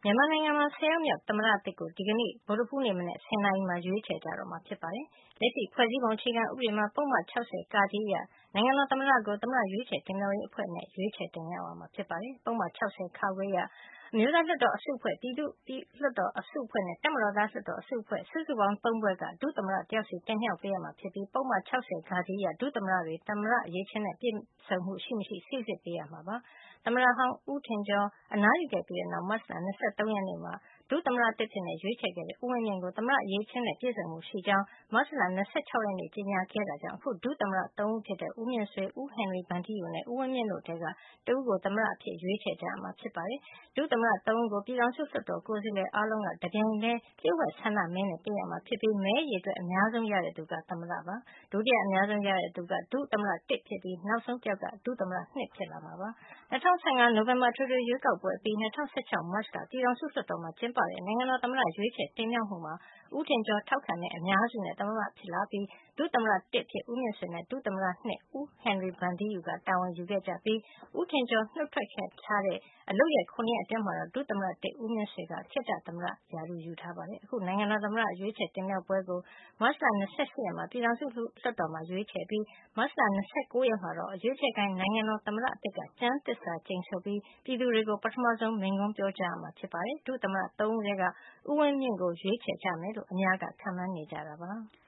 မြန်မာနိုင်ငံမှာ 10 ယောက်မြောက် သမ္မတသစ်ကို ဒီကနေ့ ဗုဒ္ဓဟူးနေ့မနက် 10 နာရီမှာ ရွေးချယ်ကြတော့မှာ ဖြစ်ပါတယ်။ လက်ရှိဖွဲ့စည်းပုံအခြေခံဥပဒေမှာ ပုဒ်မ ၆၀ အရ နိုင်ငံတော်သမ္မတကို သမ္မတရွေးချယ်တင်မြှောက်ရေးအဖွဲ့နဲ့ ရွေးချယ်တင်မြှောက်ရမှာ ဖြစ်ပါတယ်။ ပုဒ်မ ၆၀ အရ အမျိုးသားလွှတ်တော်အစုအဖွဲ့၊ ပြည်သူ့လွှတ်တော်အစုအဖွဲ့နဲ့ တပ်မတော်သားလွှတ်တော်အစုအဖွဲ့ စုစုပေါင်း ၃ ဖွဲ့က ဒုသမ္မတတယောက်စီ တင်မြှောက်ပေးရမှာဖြစ်ပြီး ပုဒ်မ ၆၀ အရ ဒုသမ္မတတွေ သမ္မတအရည်အချင်းနဲ့ ပြည့်စုံမှုရှိမရှိ စိစစ်ပေးရမှာ ဖြစ်ပါတယ်။ သမ္မတဟောင်း ဦးထင်ကျော် အနားယူခဲ့ပြီးတဲ့နောက် မတ်လ ၂၃ ရက်နေ့မှာ ဒုသမ္မတသစ်အဖြစ် ရွေးချယ်ခဲ့တဲ့ ဦးဝင်းမြင့်ကို သမ္မတအရည်အချင်းနဲ့ ပြည့်စုံမှုရှိကြောင်း မတ်လ ၂၆ ရက်နေ့မှာ ကြေညာခဲ့တာကြောင့် အခု ဒုသမ္မတ ၃ ဦးဖြစ်တဲ့ ဦးမြင့်ဆွေ၊ ဦးဟင်နရီဗန်ထီးယူနဲ့ ဦးဝင်းမြင့်တို့ထဲက တဦးကို သမ္မတအဖြစ် ရွေးချယ်ကြရမှာ ဖြစ်ပါတယ်။ ဒုသမ္မတ ၃ ဦးကို ပြည်ထောင်စုလွှတ်တော် ကိုယ်စားလှယ်အားလုံးက တပြိုင်တည်း လျှို့ဝှက်ဆန္ဒမဲနဲ့ ပေးရမှာဖြစ်ပြီး မဲအရေအတွက် အများဆုံးရတဲ့သူက သမ္မတ ဖြစ်ပါတယ်။ ဒုတိယအများဆုံးရတဲ့သူက ဒုသမ္မတ ၁ ဖြစ်ပြီး နောက်ဆုံးတယောက်က ဒုသမ္မတ ၂ ဖြစ်လာမှာပါ။ ၂၀၁၅ နိုဝင်ဘာ အထွေထွေရွေးကောက်ပွဲအပြီး ၂၀၁၆ မတ်လ ပြည်ထောင်စုလွှတ်တော်မှာ ကျင်းပတဲ့ နိုင်ငံတော်သမ္မတရွေးချယ်တင်မြှောက်မှုမှာ ဦးထင်ကျော် ထောက်ခံမဲအများစုနဲ့ သမ္မတဖြစ်လာပြီး ဒုသမ္မတ ၁ အဖြစ် ဦးမြင့်ဆွေနဲ့ ဒုသမ္မတ ၂ ဦးဟင်နရီဗန်ထီးယူက တာဝန်ယူခဲ့ကြပြီး ဦးထင်ကျော် နုတ်ထွက်ထားတဲ့ အလုပ်ရက် ၇ ရက်အတွင်းမှာတော့ ဒုသမ္မတ ၁ ဦးမြင့်ဆွေက ခေတ္တသမ္မတရာထူး ယူထားပါတယ်။ အခု နိုင်ငံတော်သမ္မတရွေးချယ်တင်မြှောက်ပွဲကို မတ်လ ၂၈ ရက်မှာ ပြည်ထောင်စုလွှတ်တော်မှာ ရွေးချယ်ပြီး မတ်လ ၂၉ ရက်မှာတော့ ရွေးချယ်ခံနိုင်ငံတော်သမ္မတသစ်က ကျမ်းသစ္စာကျိန်ဆိုပြီး ပြည်သူတွေကို ပထမဆုံး မိန့်ခွန်းပြောကြားရမှာ ဖြစ်ပါတယ်။ ဒုသမ္မတ ၃ ဦးထဲက ဦးဝင်းမြင့်ကို ရွေးချယ်ကြမယ်လို့ အများက ခန့်မှန်းနေကြတာပါ။